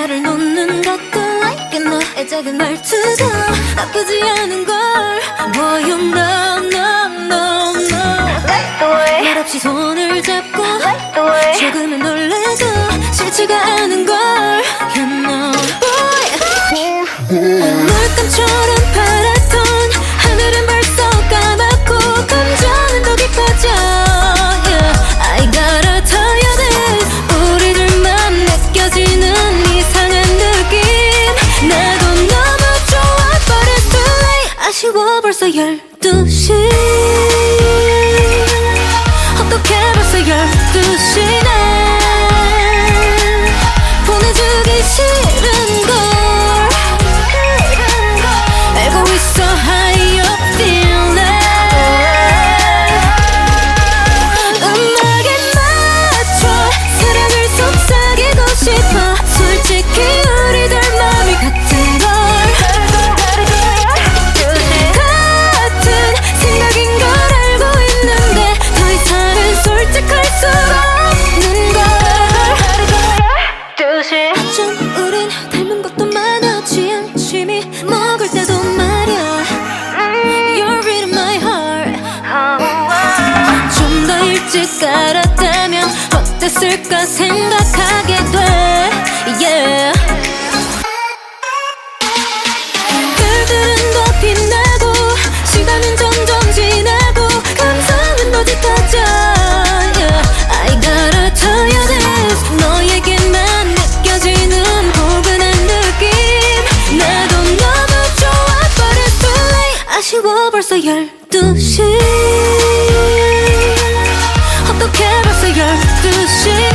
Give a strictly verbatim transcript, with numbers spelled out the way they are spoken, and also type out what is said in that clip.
말을 놓는 것도 like 너의 작은 말투도 나쁘지 않은 걸 보여. No no no no 말없이 손을 잡고 조금은 놀래도 싫지가 않은 걸 You know boy 물감처럼 파랗던 하늘은 벌써 까맣고 감정은 더 깊어져 yeah. I gotta tell you this 우리들만 느껴지는 이상한 느낌 나도 너무 좋아 but it's too late 아쉬워 벌써 열두 시 어떡해 벌써 열두 시네 보내주기 싫은걸 알고 있어 how you feeling 음악에 맞춰 사랑을 속삭이고 싶어 솔직히 우리들 맘이 같은 걸 같은 생각인 걸 알고 있는데 더 이상은 솔직할 수 없는 걸 어쩜 우린 닮은 것도 많아 취향 취미 먹을 때도 말야 You're reading my heart 좀 더 일찍 알았다면 어땠을까 생각하게 돼 yeah. 별들은 더 빛나고 시간은 점점 지나고 감성은 더 짙어져 yeah. I gotta tell you this 너에게만 느껴지는 포근한 느낌 나도 너무 좋아 but it's too late 아쉬워 벌써 열두 시 어떡해 벌써 열두 시